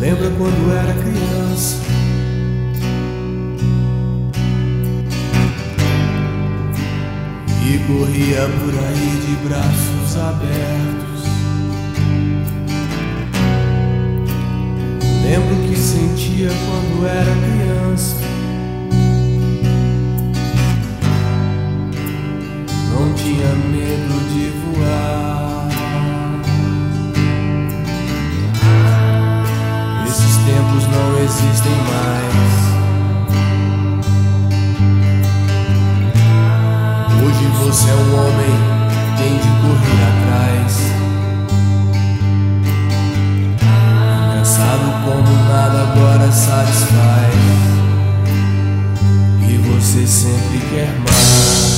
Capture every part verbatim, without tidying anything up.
Lembra quando era criança? E corria por aí de braços abertos. Lembro o que sentia quando era criança. Não tinha medo de voar. Esses tempos não existem mais. Hoje você é um homem, tem de correr atrás. Engraçado como nada agora satisfaz. E você sempre quer mais.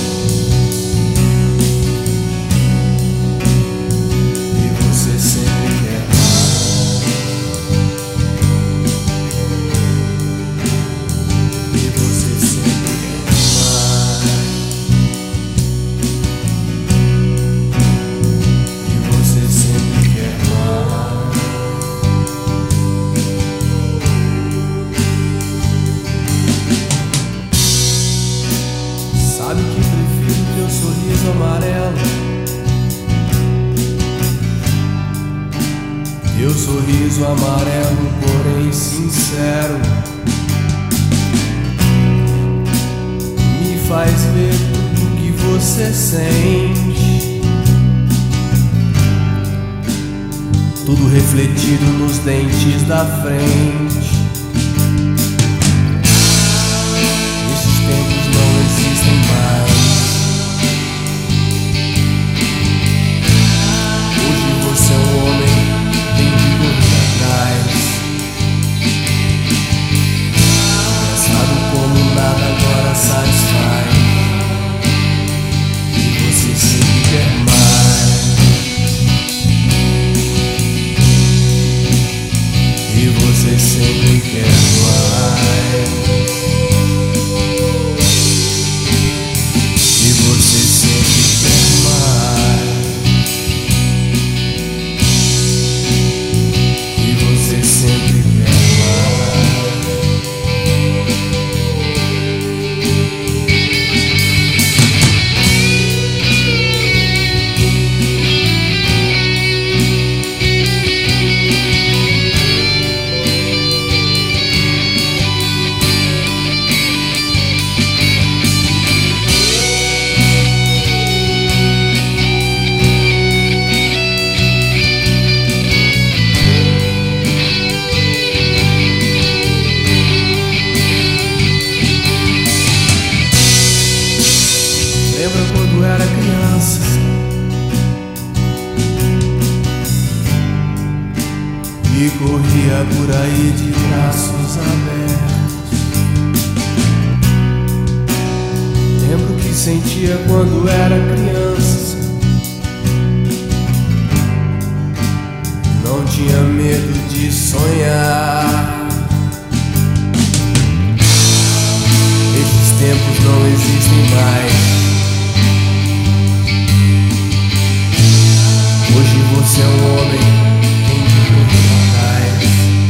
Sabe que prefiro teu sorriso amarelo, teu sorriso amarelo, porém sincero, me faz ver tudo que você sente, tudo refletido nos dentes da frente. Você sempre quer mais. E você sempre quer mais. E você sempre quer mais. Lembra quando era criança? E corria por aí de braços abertos. Lembro o que sentia quando era criança. Não tinha medo de sonhar. Esses tempos não existem mais. Hoje você é um homem, tem de correr atrás.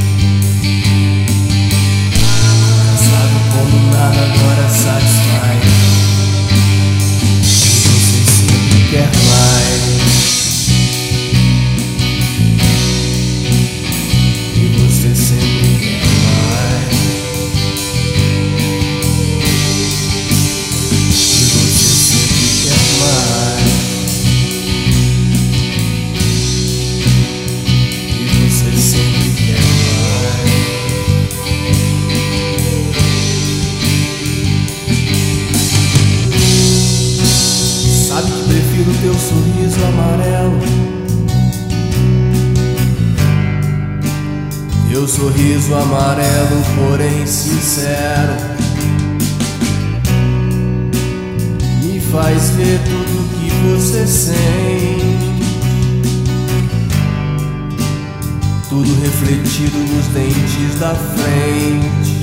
Cansado como nada agora satisfaz. E você sempre quer mais. E você sempre quer mais. E você sempre quer mais. Sabe que prefiro teu sorriso amarelo, teu sorriso amarelo, porém sincero, me faz ver tudo que você sente, tudo refletido nos dentes da frente.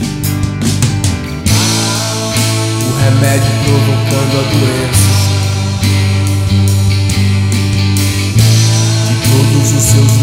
O remédio provocando a doença de todos os seus